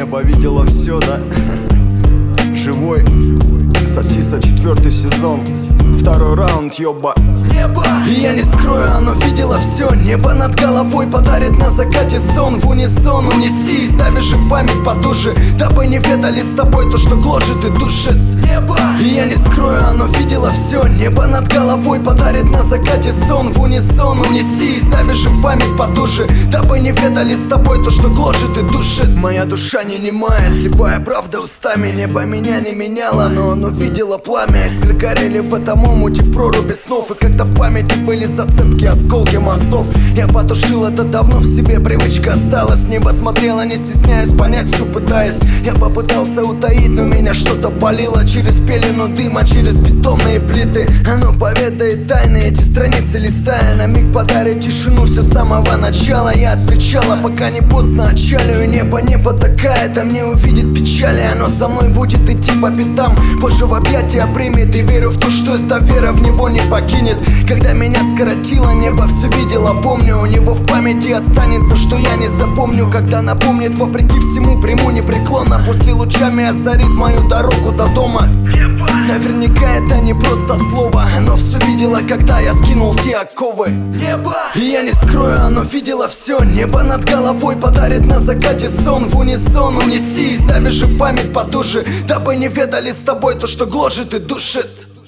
Небо видело все, да? Живой Сосиса, 4-й сезон, 2-й раунд, ёба. Небо, и я не скрою, оно видело все. Небо над головой подарит на закате сон. В унисон унеси и завяжи память подуши, дабы не ведали с тобой то, что гложет и душит. Небо, и я не скрою, оно видело все. Небо над головой подарит на закате сон. В унисон унеси и завяжи память подуши, дабы не ведали с тобой то, что гложет и душит. Моя душа не немая, слепая правда устами. Небо меня не меняло, но оно видело пламя. Искры горели в этом омуте, в проруби снов. И когда в памяти были зацепки, осколки мостов, я потушил это давно в себе, привычка осталась. Небо смотрело, не стесняясь, понять всю пытаясь. Я попытался утаить, но меня что-то болело. Через пелену дыма, через бетонные плиты оно поведает тайны, эти страницы листая. На миг подарит тишину все с самого начала. Я от причала, пока не поздно отчалю. Небо не потакает, а мне увидит печали. Оно со мной будет идти по пятам, позже в объятия примет. И верю в то, что эта вера в него не покинет. Когда меня скоротило, небо все видело, помню. У него в памяти останется, что я не запомню. Когда напомнит, вопреки всему приму непреклонно. После лучами озарит мою дорогу до дома. Наверняка это не просто слово, оно все видело, когда я скинул те оковы. Небо, и я не скрою, оно видело все. Небо над головой подарит на закате сон. В унисон унеси и завяжи память подуши, дабы не ведали с тобой то, что гложет и душит.